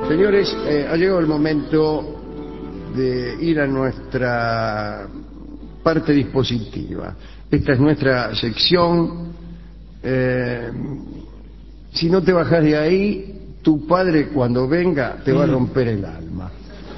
Señores, ha llegado el momento de ir a nuestra parte dispositiva. Esta es nuestra sección. Si no te bajas de ahí, tu padre cuando venga te va a romper el alma.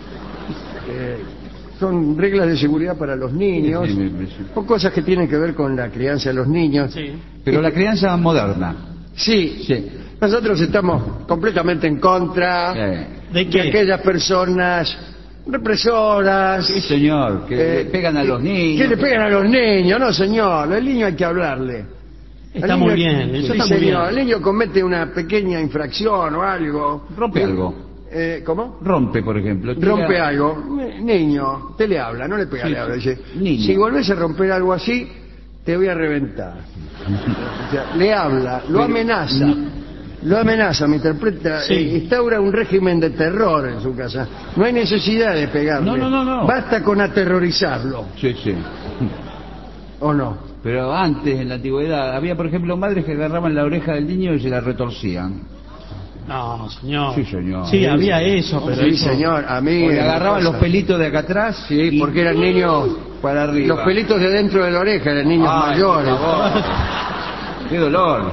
Son reglas de seguridad para los niños, o cosas que tienen que ver con la crianza de los niños. Sí. Pero la crianza moderna. Sí, nosotros estamos completamente en contra ¿De aquellas personas represoras. Sí, señor, que le pegan a los niños. Que le pegan a los niños, no, señor. Al niño hay que hablarle. Está muy bien, eso está muy bien. El niño comete una pequeña infracción o algo. Rompe algo. ¿Cómo? Rompe, por ejemplo. Rompe algo. Niño, te le habla, no le pega, le habla. Dice, si volvés a romper algo así, te voy a reventar. O sea, le habla, lo amenaza. Lo amenaza, me interpreta, instaura un régimen de terror en su casa. No hay necesidad de pegarle. No. Basta con aterrorizarlo. Sí. ¿O no? Pero antes, en la antigüedad, había, por ejemplo, madres que agarraban la oreja del niño y se la retorcían. No, señor. Sí, señor. Sí, había eso, pero Sí, eso... señor, a mí... O le agarraban los pelitos de acá atrás. Sí, porque eran niños... para arriba. Los pelitos de dentro de la oreja, eran niños mayores. ¡Qué dolor!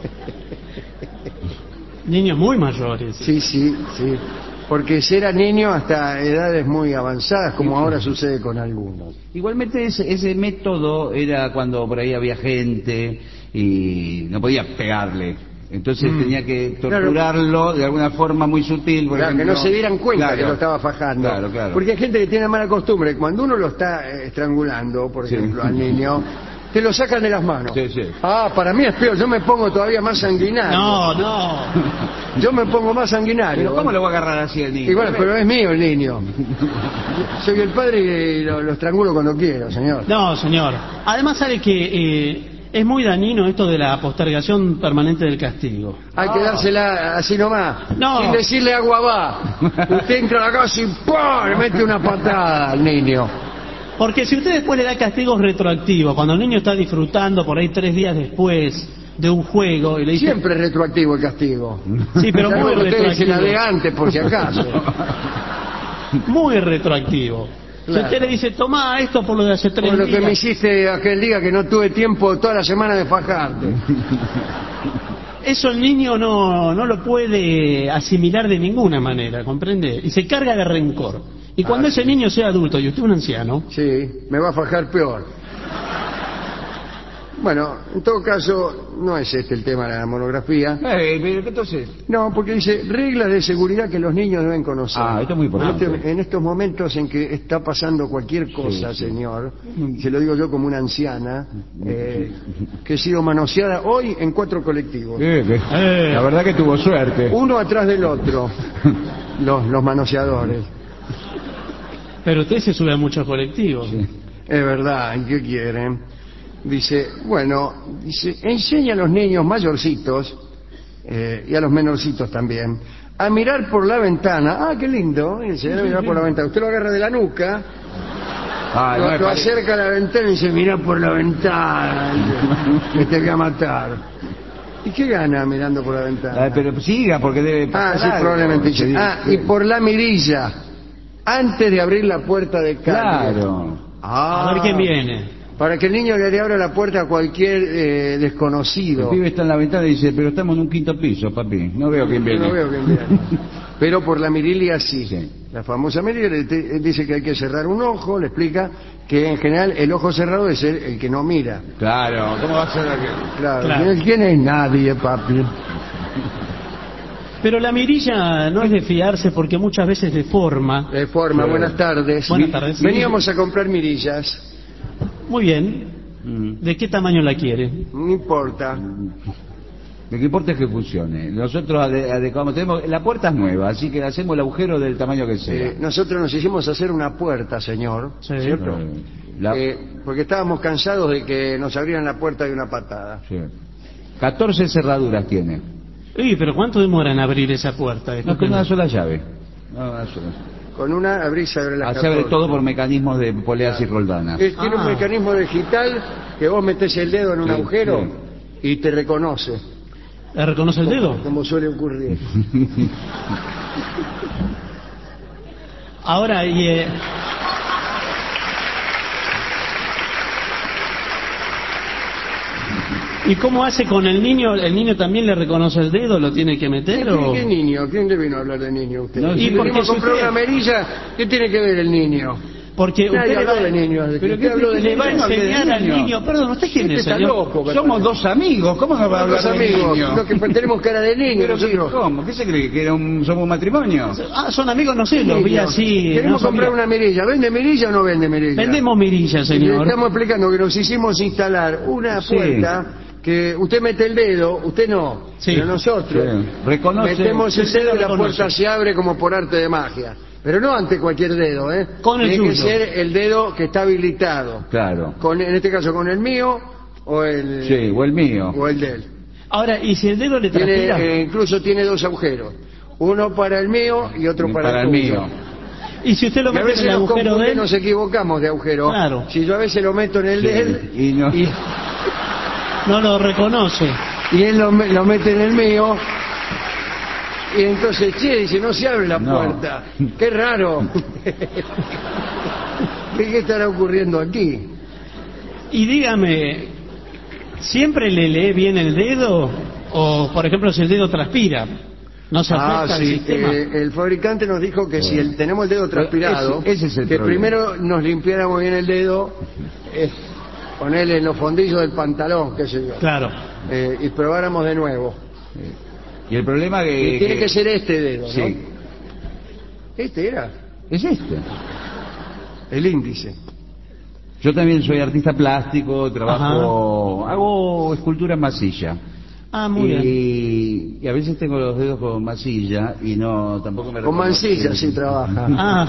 Niños muy mayores. Sí. Porque era niño hasta edades muy avanzadas, como ahora sucede con algunos. Igualmente ese método era cuando por ahí había gente y no podía pegarle. Entonces tenía que torturarlo de alguna forma muy sutil. Por ejemplo, que no se dieran cuenta que lo estaba fajando. Claro. Porque hay gente que tiene mala costumbre. Cuando uno lo está estrangulando, por ejemplo, al niño, te lo sacan de las manos. Sí. Para mí es peor. Yo me pongo todavía más sanguinario. No. Yo me pongo más sanguinario. ¿Pero cómo lo va a agarrar así el niño? Y bueno, pero es mío el niño. Soy el padre y lo estrangulo cuando quiero, señor. No, señor. Además sabe que es muy dañino esto de la postergación permanente del castigo. Hay que dársela así nomás. No. Sin decirle agua va. Usted entra a la casa y ¡pum! Le mete una patada al niño. Porque si usted después le da castigos retroactivos, cuando el niño está disfrutando por ahí 3 días después de un juego y le dice... Siempre es retroactivo el castigo. Sí, pero muy Ustedes se la retroactivo. de antes, por si acaso. Muy retroactivo. Claro. Si usted le dice, tomá esto por lo de hace 3 días... Por lo que me hiciste aquel día que no tuve tiempo toda la semana de fajarte. Eso el niño no lo puede asimilar de ninguna manera, ¿comprende? Y se carga de rencor. Y cuando ese niño sea adulto y usted un anciano... Sí, me va a fajar peor. Bueno, en todo caso, no es este el tema de la monografía. ¿Pero qué entonces? No, porque dice reglas de seguridad que los niños deben conocer. Esto es muy importante. En estos momentos en que está pasando cualquier cosa, señor, se lo digo yo como una anciana, que he sido manoseada hoy en 4 colectivos. La verdad que tuvo suerte. Uno atrás del otro, los manoseadores. Pero usted se sube a muchos colectivos. Sí. Es verdad, ¿y qué quieren? Dice, enseña a los niños mayorcitos, y a los menorcitos también, a mirar por la ventana. Qué lindo, enseñar a mirar por la ventana. Usted lo agarra de la nuca, lo acerca a la ventana y dice, mira por la ventana, que te voy a matar. ¿Y qué gana mirando por la ventana? Pero siga, porque debe pasar sí, algo. probablemente. Y por la mirilla, antes de abrir la puerta de casa. Claro. A ver quién viene. Para que el niño le abra la puerta a cualquier desconocido. El pibe está en la ventana y dice, pero estamos en un 5.º piso, papi. No veo quién viene. No veo quién viene. Pero por la mirilla sí. La famosa mirilla dice que hay que cerrar un ojo, le explica que en general el ojo cerrado es el que no mira. Claro, ¿cómo va a ser aquel? Claro. ¿Quién es nadie, papi? Pero la mirilla no es de fiarse porque muchas veces deforma. Deforma, buenas tardes. Buenas tardes. Veníamos a comprar mirillas. Muy bien. ¿De qué tamaño la quiere? No importa. Lo que importa es que funcione. Nosotros adecuamos, la puerta es nueva, así que hacemos el agujero del tamaño que sea. Nosotros nos hicimos hacer una puerta, señor, ¿cierto? Porque estábamos cansados de que nos abrieran la puerta de una patada. 14 cerraduras tiene. Pero ¿cuánto demora en abrir esa puerta? No, con una sola llave. Con una abrís sobre las 14. Se abre todo por mecanismos de poleas y roldanas. Tiene un mecanismo digital que vos metés el dedo en un agujero y te reconoce. ¿Le reconoce el dedo? Como suele ocurrir. Ahora, ¿y cómo hace con el niño? ¿El niño también le reconoce el dedo? ¿Lo tiene que meter o...? ¿Qué niño? ¿Quién le vino a hablar de niño usted? No, Si ¿y por qué venimos a comprar usted? una merilla, ¿qué tiene que ver el niño? Porque Nadie usted habló de niños. ¿Pero ¿Usted qué habló de le va a niños? enseñar al niño... Perdón, ¿usted quién Este es, está señor? loco. Somos dos amigos, ¿cómo nos va a hablar Los de amigos. niños? Lo que tenemos cara de niño ¿Pero qué, nosotros. cómo? ¿Qué se cree? ¿Que somos un matrimonio? Ah, son amigos, no sé, los vi Niños. así... Queremos no comprar sabía. una mirilla. ¿Vende mirilla o no vende mirilla? Vendemos mirilla, Le señor. estamos explicando que nos hicimos instalar una Sí. puerta que usted mete el dedo, usted no, Sí. pero nosotros Sí. Reconoce. metemos el Usted dedo y la reconoce. puerta se abre como por arte de magia. Pero no ante cualquier dedo, ¿eh? Con el Tiene que suyo. ser el dedo que está habilitado. Claro. En este caso con el mío o el, Sí, o el mío. o el de él. Ahora, ¿y si el dedo le transpira? Incluso tiene dos agujeros. Uno para el mío y otro para el el tuyo. mío. ¿Y si usted lo Y a mete en veces el nos agujero de confunde, él? nos equivocamos de agujero. Claro. Si yo a veces lo meto en el Sí, de él y no- No lo reconoce. y él lo mete en el mío, y entonces, che, dice, no se abre la No. puerta. Qué raro. ¿Qué estará ocurriendo aquí? Y dígame, ¿siempre le lee bien el dedo? O, por ejemplo, si el dedo transpira, ¿no se afecta el Sí, sistema? el fabricante nos dijo que si tenemos el dedo transpirado, Ese es el que problema. primero nos limpiáramos bien el dedo, ponerle en los fondillos del pantalón, qué sé yo, Claro. y probáramos de nuevo. Y el problema Y tiene que ser este dedo, ¿no? Sí. Este era Es este. el índice. Yo también soy artista plástico, trabajo, hago escultura en masilla. Ah, muy bien. Y a veces tengo los dedos con masilla y no, tampoco me Con reconozco. mancilla sí trabaja. Ah.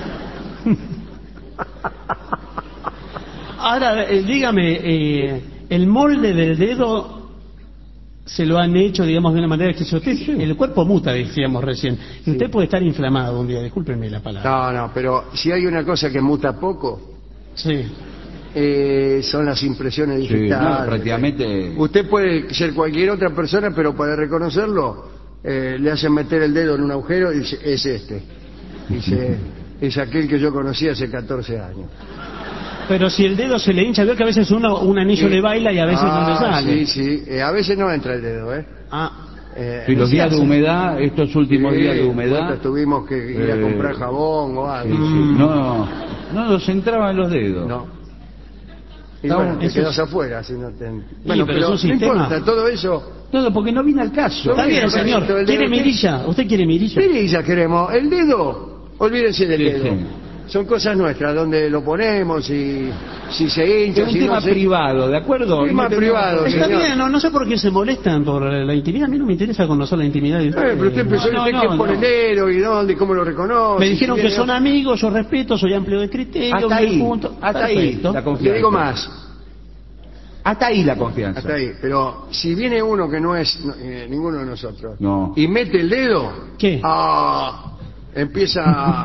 Ahora, dígame, el molde del dedo se lo han hecho, digamos, de una manera que si usted, el cuerpo muta, decíamos recién, y usted puede estar inflamado un día, discúlpeme la palabra. No, pero si hay una cosa que muta poco, Sí. son las impresiones Sí, digitales. no, prácticamente. Usted puede ser cualquier otra persona, pero para reconocerlo le hacen meter el dedo en un agujero y dice, es este. Dice, es aquel que yo conocí hace 14 años. Pero si el dedo se le hincha, veo que a veces un anillo le baila y a veces no le sale. Sí. A veces no entra el dedo, ¿eh? Ah, Sí, los días de humedad, estos últimos Sí, días de humedad. tuvimos que ir a comprar jabón o Sí, algo. sí. No nos entraban los dedos. No. Y Está bueno, bueno, te eso quedas es- afuera si no te... Bueno, pero es un no sistema. importa, todo eso... Todo porque no viene al caso. está bien, señor. el dedo ¿Quiere que- mirilla? ¿Usted quiere mirilla? Mirilla queremos. El dedo, olvídense del Sí, dedo. sí. Son cosas nuestras, donde lo ponemos y si se hincha, Es un si tema no se... privado, ¿de acuerdo? Tema No tenemos- privado, Está señor. bien, no sé por qué se molestan por la intimidad. A mí no me interesa conocer la intimidad de ustedes. Pero usted empezó, No, ¿usted no, qué no. pone el dedo y dónde, cómo lo reconoce? Me dijeron Si que viene- son amigos, yo respeto, soy amplio de criterio, Hasta me ahí, junto. hasta ahí, Perfecto. la confianza. Le digo más, Hasta ahí la confianza. hasta ahí. Pero si viene uno que no es ninguno de nosotros No. y mete el dedo... ¿Qué? Empieza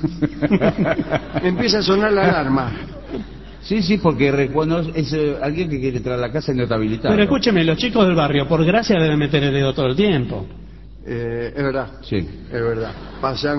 a sonar la alarma. Sí, porque reconoce, es alguien que quiere entrar a la casa y no está habilitado. Pero escúcheme, los chicos del barrio, por gracia deben meter el dedo todo el tiempo. Es verdad, Sí. es verdad. Pasan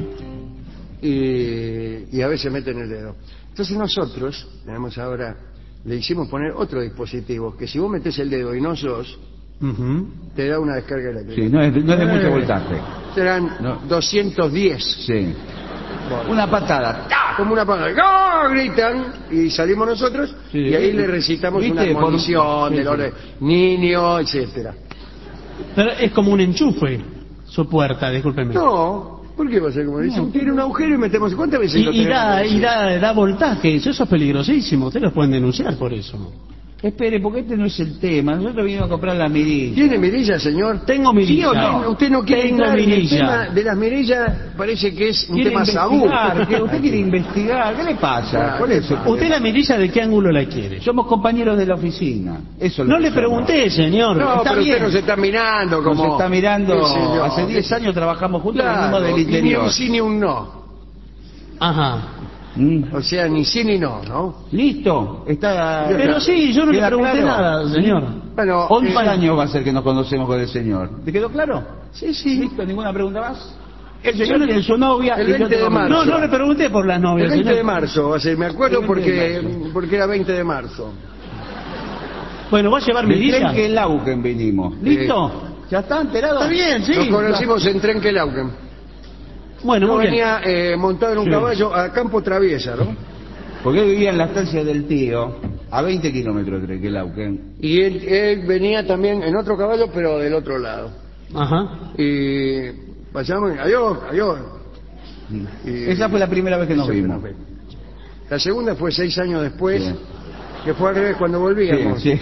y a veces meten el dedo. Entonces nosotros, tenemos ahora, le hicimos poner otro dispositivo, que si vos metés el dedo y no sos, Ujú. te da una descarga eléctrica. Sí, no es de mucho voltaje. Serán No. 210. Sí. Una patada. ¡Ta! Como una paga. ¡Ah! Gritan y salimos nosotros Sí. y ahí le recitamos ¿Viste? una Por- condición sí, del sí. orden niño, etcétera. Pero es como un enchufe, su puerta, discúlpeme. No, ¿por qué va a ser como dice? Tiene un agujero y metemos. ¿Cuántas veces lo Y tenemos? da voltaje, eso es peligrosísimo, ustedes los pueden denunciar por eso. Espere, porque este no es el tema. Nosotros vinimos a comprar la mirilla. ¿Tiene mirilla, señor? Tengo mirilla. ¿Sí o no? Usted no quiere Tengo entrar en el mirilla. tema de las mirillas, parece que es un Quiere tema tabú. investigar, que usted quiere investigar. ¿Qué le pasa? Ah, ¿Cuál es el ¿Usted la mirilla de qué ángulo la quiere? Somos compañeros de la oficina. Eso es lo No que le somos. pregunté, señor. No, Está pero bien. usted nos está mirando como... Nos está mirando. qué sé yo. Hace 10 años trabajamos juntos, Claro, venimos del y ni interior. un sí ni un no. Ajá. O sea, ni sí ni no, ¿no? Listo. Está. Pero sí, yo no le ¿Queda pregunté claro? nada, señor. Bueno, 11 años va a ser que nos conocemos con el señor. ¿Te quedó claro? Sí, sí. ¿Listo? ¿Ninguna pregunta más? El señor tiene su novia. El y yo 20 de tengo mi marzo. No, no le pregunté por las novias. El 20 señor. de marzo, va a ser, me acuerdo El 20 de porque era 20 de marzo. Bueno, ¿va a llevar mirilla? Del Trenquelauquen venimos. ¿Listo? ¿Ya está enterado? Está bien, sí. Nos conocimos en Trenquelauquen. Bueno, Yo muy bien. venía montado en un Sí. caballo a Campo Traviesa, ¿no? Porque él vivía en la estancia del tío, a 20 kilómetros de Trenquelauquen. Y él venía también en otro caballo, pero del otro lado. Ajá. Y pasamos, adiós, adiós. Y Esa fue la primera vez que nos esa fue vimos. la vez. La segunda fue 6 años después, Sí. que fue al revés cuando volvíamos. Sí, sí.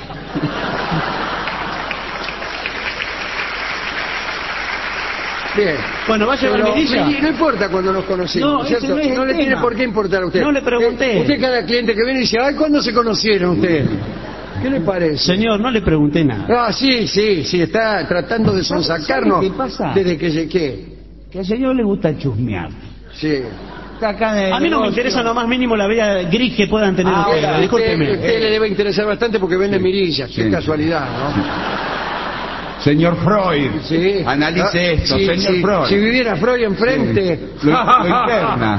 Bien. Bueno, ¿va a llevar Pero, mirilla? no importa cuando nos conocimos, No, ¿cierto? ese no es el le tiene tema. por qué importar a usted. No le pregunté. Usted cada cliente que viene dice, ay, ¿cuándo se conocieron ustedes? ¿Qué le parece? Señor, no le pregunté nada. Ah, sí, está tratando de sonsacarnos. ¿Sabe qué pasa? Desde que ¿qué? Que al señor le gusta chusmear. Sí. Está acá en el A mí no me negocio. interesa lo más mínimo la vida gris que puedan tener Ah, ustedes, ahora, discúlpeme. Usted le debe interesar bastante porque vende mirillas. Qué Sí. casualidad, ¿no? Señor Freud, Sí. analice esto, Sí, señor sí. Freud. Si viviera Freud enfrente. Lo interna.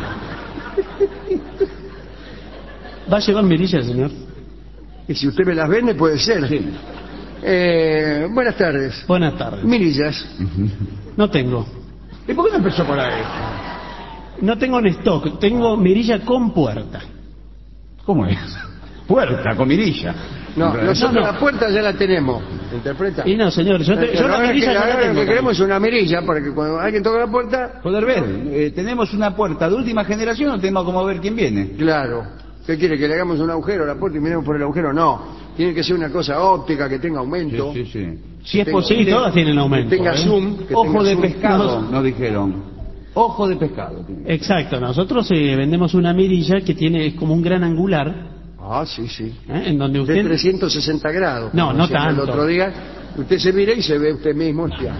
¿Va a llevar mirilla, señor? Y si usted me las vende, puede ser. Sí. Buenas tardes. Buenas tardes. Mirillas. No tengo. ¿Y por qué no empezó por ahí? No tengo en stock. Tengo mirilla con puerta. ¿Cómo es? Puerta, con mirilla. No, nosotros no. la puerta ya la tenemos. ¿Interpreta? Y no, señor, yo la mirilla ya la Lo tengo. que queremos es una mirilla para que cuando alguien toque la puerta, Poder ver, tenemos una puerta de última generación, no tenemos como ver quién viene. claro. ¿Qué quiere? ¿Que le hagamos un agujero a la puerta y miremos por el agujero? No. Tiene que ser una cosa óptica, que tenga aumento. Sí. Si es Tengo- Sí, posible, todas tienen aumento. Que tenga ¿eh? zoom. que ojo tenga de zoom. pescado, No. nos dijeron. Ojo de pescado. Exacto, nosotros vendemos una mirilla que es como un gran angular, Ah, sí, sí. en donde De usted... 360 grados. No, como no decían tanto. El otro día, usted se mira y se ve usted mismo espiando.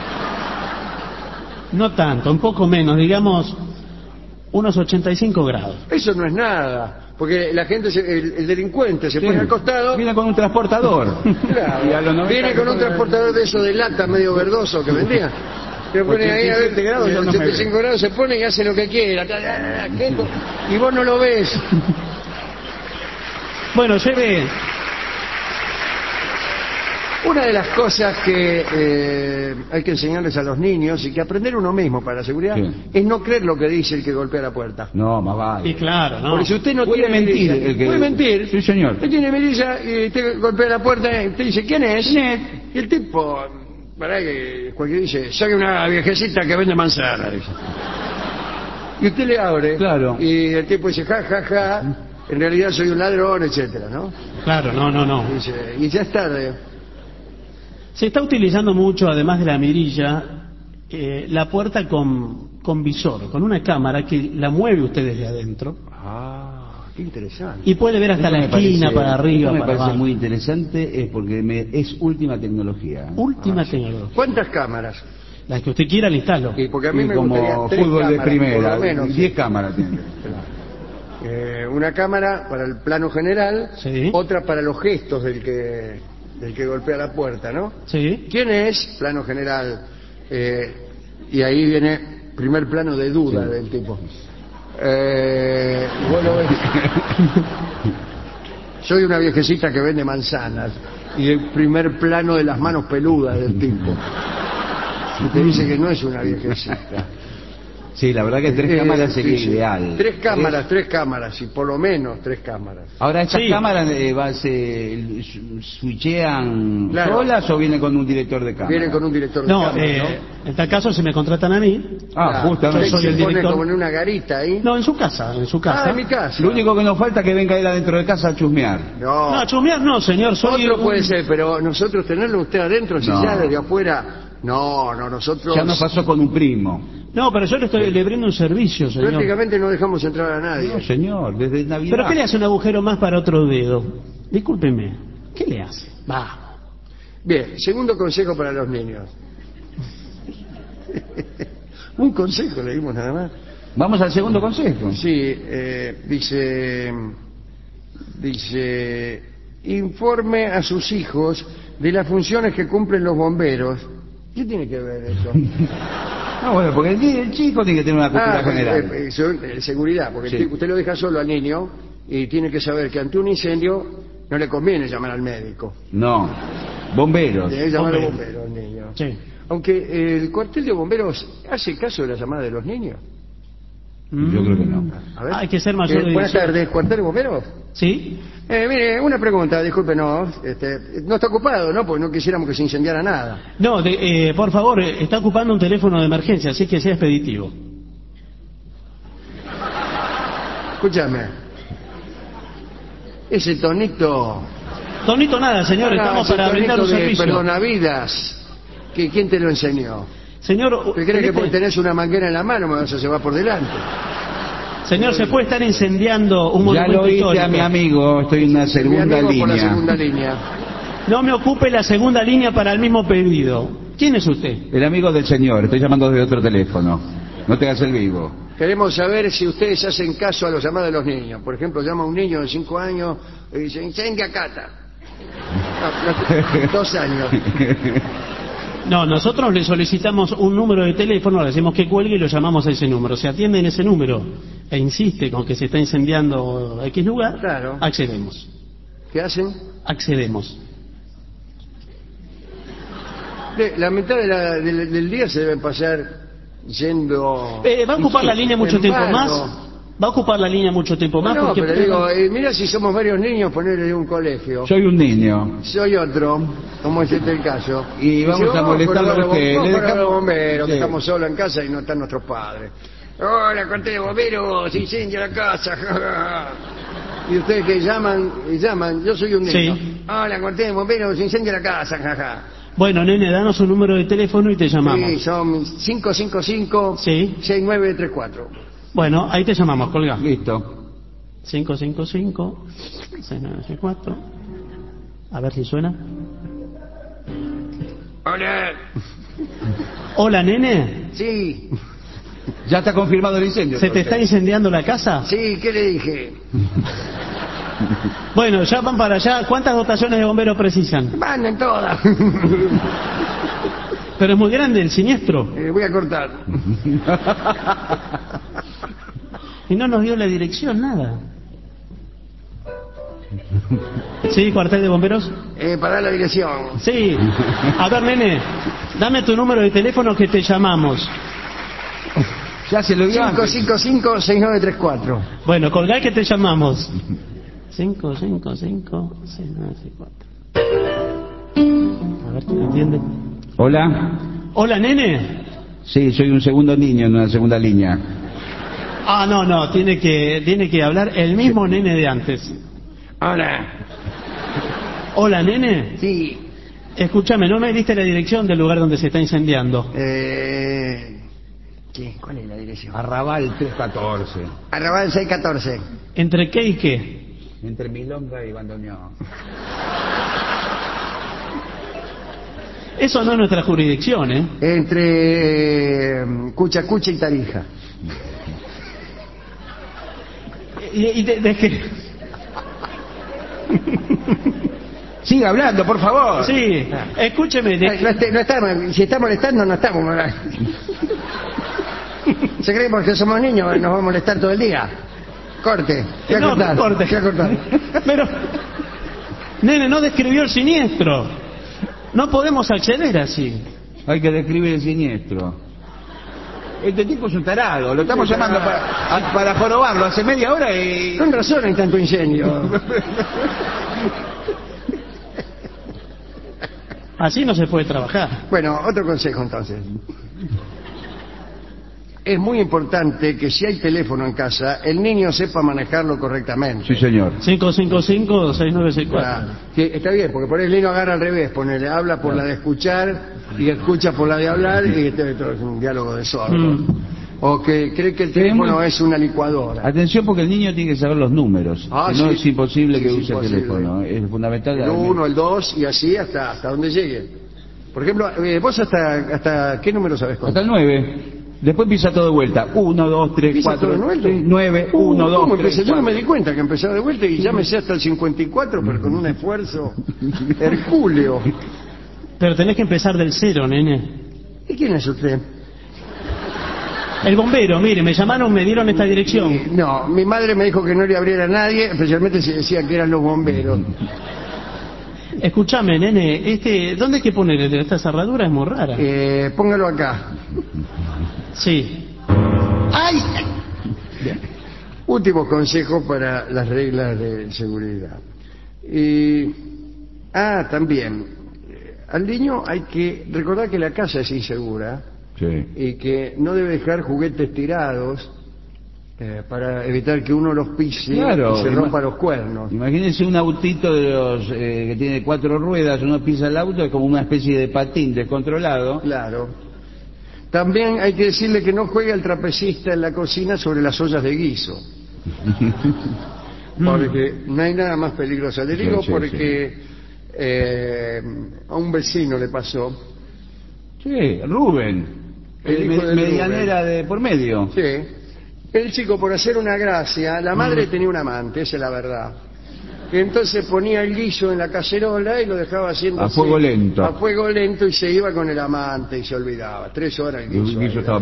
No tanto, un poco menos, digamos unos 85 grados. Eso no es nada, porque la gente, el delincuente se Sí. pone al costado. Viene con un transportador. Claro, Y a los 90 viene con un transportador de eso de lata medio verdoso que vendía. Se pone ahí a ver 87 grados, yo no me 85 grados, se pone y hace lo que quiera. Quieto, y vos no lo ves. Bueno, lleve... Una de las cosas que hay que enseñarles a los niños y que aprender uno mismo para la seguridad Sí. es no creer lo que dice el que golpea la puerta. No, más vale. Y claro, ¿no? Porque si usted no Puede tiene mentir mirilla, el que- puede mentir. Sí, señor. Usted tiene mirilla y usted golpea la puerta y usted dice, ¿quién es? Y el tipo, para que cualquiera dice, saque una viejecita que vende manzana. dice. Y usted le abre. Claro. Y el tipo dice, ja, ja, ja, en realidad soy un ladrón, etcétera, ¿no? Claro, no. Dice, y ya es tarde. Se está utilizando mucho, además de la mirilla, la puerta con visor, con una cámara que la mueve usted desde adentro Ah, qué interesante. y puede ver hasta Esto la me esquina, parece- para arriba, esto me para parece abajo. muy interesante, es porque es última tecnología. Última tecnología. ¿Cuántas cámaras? Las que usted quiera, le instalo. Y porque a mí Sí, me como gustaría 3 fútbol de cámaras, primera, por lo menos. 10 cámaras tiene. Una cámara para el plano general, Sí. otra para los gestos del que golpea la puerta, ¿no? Sí. ¿Quién es? Plano general. Y ahí viene primer plano de duda Sí. del tipo. Vos lo ves. Soy una viejecita que vende manzanas. Y el primer plano de las manos peludas del tipo. Y te dice que no es una viejecita. Sí, la verdad que 3 cámaras Sí, sería sí. ideal. 3 cámaras, y por lo menos 3 cámaras. Ahora, ¿estas Sí. cámaras se switchean Claro. solas o vienen con un director de cámara? Viene con un director de No, cámara, ¿no? en tal caso, si me contratan a mí, Ah, justamente. Yo soy el se pone director. como en una garita ahí. no, en su casa, Ah, en mi casa. Lo único que nos falta es que venga él adentro de casa a chusmear. No, No, chusmear no, señor, soy otro un- puede ser, pero nosotros tenerlo usted adentro, si No. ya desde afuera, no, nosotros Ya nos pasó con un primo. No, pero yo le brindo un servicio, señor. prácticamente no dejamos entrar a nadie. No, señor, desde Navidad. ¿Pero qué le hace un agujero más para otro dedo? Discúlpeme, ¿qué le hace? Va. Bien, segundo consejo para los niños. Un consejo le dimos nada más. Vamos al segundo consejo. Sí, dice, informe a sus hijos de las funciones que cumplen los bomberos. ¿Qué tiene que ver eso? No, bueno, porque el chico tiene que tener una cultura general. Seguridad, porque Sí. usted lo deja solo al niño y tiene que saber que ante un incendio no le conviene llamar al médico. No, bomberos. Debe llamar al Bombero. bombero al niño. Sí. Aunque el cuartel de bomberos hace caso de la llamada de los niños. Yo creo que no. A ver. Hay que ser mayor de Buenas 18. tardes, ¿cuartel de bomberos? ¿Sí? Mire, una pregunta, disculpe, no. No está ocupado, ¿no? Porque no quisiéramos que se incendiara nada. No, por favor, está ocupando un teléfono de emergencia, así que sea expeditivo. Escúchame. Ese tonito... Tonito nada, señor, estamos ese para brindar un tonito de servicio. perdonavidas. ¿Quién te lo enseñó? Señor, ¿Te crees que porque tenés una manguera en la mano me vas a llevar por delante? señor, se puede estar incendiando un Ya monumento lo hice histórico. a mi amigo, estoy en una Mi segunda amigo por la línea. segunda línea. No me ocupe la segunda línea para el mismo pedido. ¿Quién es usted? El amigo del señor, estoy llamando desde otro teléfono. No te hagas el vivo. Queremos saber si ustedes hacen caso a los llamados de los niños. Por ejemplo, llama un niño de 5 años y dice, incendia Cata. 2 años. No, nosotros le solicitamos un número de teléfono, le decimos que cuelgue y lo llamamos a ese número. Si atiende en ese número e insiste con que se está incendiando X lugar, Claro. accedemos. ¿Qué hacen? Accedemos. La mitad del día se deben pasar yendo... ¿Va a ocupar la línea mucho en tiempo vano. más? ¿Va a ocupar la línea mucho tiempo más? No, Porque pero digo, mira si somos varios niños, ponerle de un colegio. Soy un niño. Soy otro, como es este el caso. Y vamos a molestarlo a usted. Vamos Le a los dejamos- bomberos, que Sí. estamos solos en casa y no están nuestros padres. Hola, corte de bomberos, se incendia la casa. Y ustedes que llaman, yo soy un niño. Sí. Hola, corte de bomberos, se incendia la casa, jaja. Bueno, nene, danos un número de teléfono y te llamamos. Sí, son 555 Sí. 6934. Bueno, ahí te llamamos, colga. Listo. 555-6964. A ver si suena. Hola. Hola, nene. Sí, Ya está confirmado el incendio. ¿Se te está incendiando la casa? sí, ¿qué le dije? Bueno, ya van para allá. ¿Cuántas dotaciones de bomberos precisan? Van en todas. Pero es muy grande el siniestro. Voy a cortar. Y no nos dio la dirección, nada. ¿Sí, cuartel de bomberos? Para la dirección. Sí. A ver, nene, dame tu número de teléfono que te llamamos. Ya se lo dio antes. 555-6934. Bueno, colgá que te llamamos. 555-6964. A ver, ¿te entiende? Hola. Hola, nene. Sí, soy un segundo niño en una segunda línea. Ah, no, tiene que hablar el mismo nene de antes. Hola. Hola, nene. Sí. Escúchame, ¿no me diste la dirección del lugar donde se está incendiando? ¿Qué? ¿Cuál es la dirección? Arrabal 314. Arrabal 614. ¿Entre qué y qué? Entre Milonga y Bandoneón. Eso no es nuestra jurisdicción, ¿eh? Entre Cuchacucha y Tarija. De que... Siga hablando, por favor. Sí, escúcheme. Si está molestando, no estamos molestando. Se cree porque somos niños, nos va a molestar todo el día. Corte. Voy a No, cortar. corte. Voy a cortar. Pero, nene, no describió el siniestro. No podemos acceder así. Hay que describir el siniestro. Este tipo es un tarado, lo estamos llamando para jorobarlo hace media hora y... Con razón hay tanto incendio. Así no se puede trabajar. Bueno, otro consejo entonces. Es muy importante que si hay teléfono en casa, el niño sepa manejarlo correctamente. Sí, señor. 555-6964. Sí, está bien, porque por ahí el niño agarra al revés, ponele, habla por la de escuchar y escucha por la de hablar y esto es un diálogo de sordos. O que cree que el teléfono es una licuadora. Atención porque el niño tiene que saber los números. Ah, Si no sí. es imposible que Sí, es use imposible. el teléfono. Es fundamental. El 1, el 2 y así hasta donde llegue. Por ejemplo, vos hasta qué número sabés Hasta contar. el 9. Después empieza todo de vuelta. 1, 2, 3, ¿Empieza 4, todo de vuelta? 9, 1, 2, ¿Cómo 3, empecé? Yo no me 4. di cuenta que empezaba de vuelta y ya me sé hasta el 54, pero con un esfuerzo hercúleo. Pero tenés que empezar del cero, nene. ¿Y quién es usted? El bombero, mire, me llamaron, me dieron esta dirección. No, mi madre me dijo que no le abriera a nadie, especialmente si decía que eran los bomberos. Escúchame, nene, ¿dónde hay que poner esta cerradura? Es muy rara. Póngalo acá. Sí. ¡Ay! Último consejo para las reglas de seguridad. También, al niño hay que recordar que la casa es insegura. Sí. Y que no debe dejar juguetes tirados para evitar que uno los pise y se rompa los cuernos. Imagínense un autito de los que tiene 4 ruedas, uno pisa el auto, es como una especie de patín descontrolado. Claro. También hay que decirle que no juegue al trapecista en la cocina sobre las ollas de guiso. Porque no hay nada más peligroso. Le digo porque a un vecino le pasó. Sí, Rubén. Medianera Rubén. de por medio. Sí. El chico, por hacer una gracia, la madre tenía un amante, esa es la verdad. Y entonces ponía el guiso en la cacerola y lo dejaba haciendo a fuego lento. A fuego lento, y se iba con el amante y se olvidaba. 3 horas el guiso. El guiso estaba...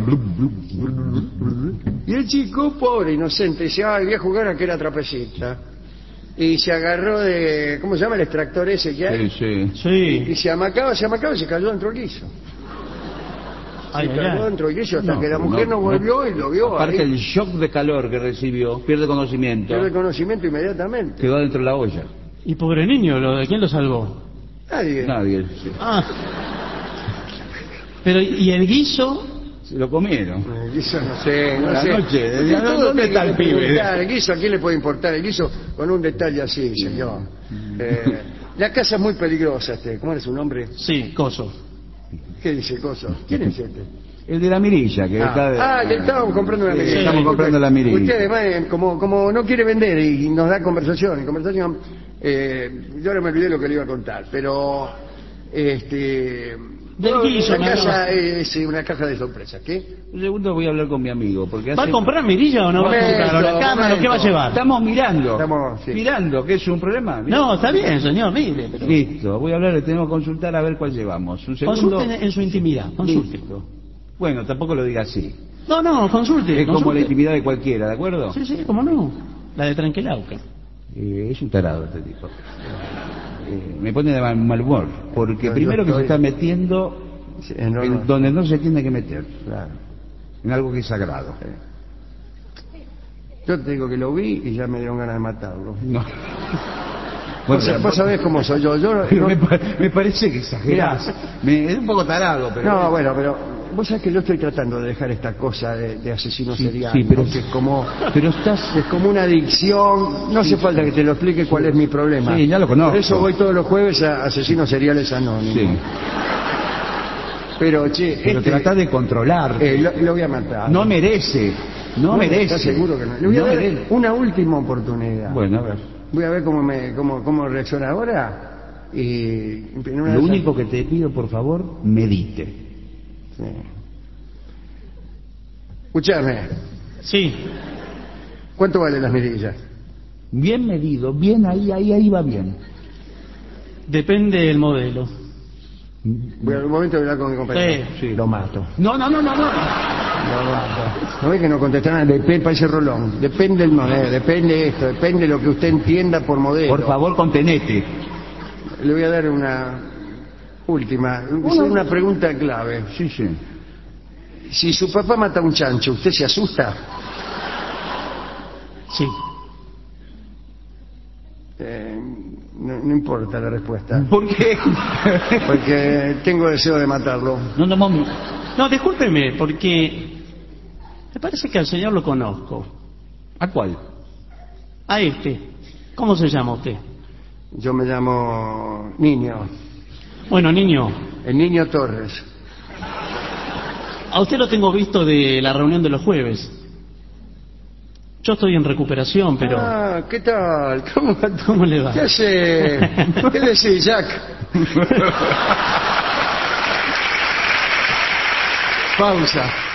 Y el chico, pobre, inocente, dice, voy a jugar a que era trapecista. Y se agarró de, ¿cómo se llama el extractor ese que hay? Sí. Y se amacaba y se cayó dentro del guiso. Se cayó dentro del guiso hasta que la mujer no volvió y lo vio. Aparte ahí. el shock de calor que recibió, pierde conocimiento. Pierde conocimiento inmediatamente. Quedó dentro de la olla. Y pobre niño, ¿quién lo salvó? Nadie. Sí. Pero, ¿y el guiso? Se lo comieron. El guiso no sé. Noche, ¿dónde está el pibe? El guiso, ¿a quién le puede importar? El guiso con un detalle así, señor. La casa es muy peligrosa, ¿cómo es su nombre? Sí, Coso. ¿Qué dice Coso? ¿Quién es este? El de la mirilla, que está le estábamos comprando una mirilla. Estamos comprando la mirilla. Usted además, como no quiere vender y nos da conversación, yo ahora me olvidé lo que le iba a contar, pero del guiso, la casa es una caja de sorpresas. ¿Qué? Un segundo voy a hablar con mi amigo. Porque ¿Va a comprar mirilla o no va a comprar? ¿O la cámara? ¿Qué va a llevar? Estamos mirando. Sí. Mirando, ¿qué es un problema? No, está bien, señor, mire. Pero... Listo, voy a hablar, le tenemos que consultar a ver cuál llevamos. Un segundo. Consulte en su intimidad, consulte. Listo. Bueno, tampoco lo diga así. No, consulte. Es como la intimidad de cualquiera, ¿de acuerdo? Sí, cómo no. La de Tranquilauca. Es un tarado este tipo. Me pone de mal humor, porque primero que se está metiendo en donde no se tiene que meter. Claro. En algo que es sagrado. Yo te digo que lo vi y ya me dieron ganas de matarlo. No. Vos sabés cómo soy yo. Me parece que exagerás. Es un poco tarado, pero... No, bueno, pero vos sabés que yo estoy tratando de dejar esta cosa de asesino serial. Sí, pero... que es como una adicción. No hace falta que te lo explique cuál es mi problema. Sí, ya lo conozco. Por eso voy todos los jueves a Asesinos Seriales Anónimos. Sí. Pero trata de controlar. Lo voy a matar. No merece. ¿Estás seguro que no? Le voy a dar una última oportunidad. Bueno, a ver. Voy a ver cómo reacciona ahora. Lo único que te pido, por favor, medite. Sí. Escuchame. Sí. ¿Cuánto valen las mirillas? Bien medido, bien ahí va bien. Depende del modelo. Voy al momento de hablar con mi compañero. Sí. Lo mato. No. Lo mato. ¿No ves que no contestaron? Parece Rolón. Depende del modelo, depende esto, depende lo que usted entienda por modelo. Por favor, contenete. Le voy a dar una última, una pregunta clave. Sí. Si su papá mata a un chancho, ¿usted se asusta? Sí. No importa la respuesta. ¿Por qué? Porque tengo deseo de matarlo. No, discúlpeme, porque me parece que al señor lo conozco. ¿A cuál? A este. ¿Cómo se llama usted? Yo me llamo Niño. Bueno, Niño. El Niño Torres. A usted lo tengo visto de la reunión de los jueves. Yo estoy en recuperación, pero... ¿Qué tal? ¿Cómo le va? ¿Qué hace? ¿Qué decís, Jack? Pausa.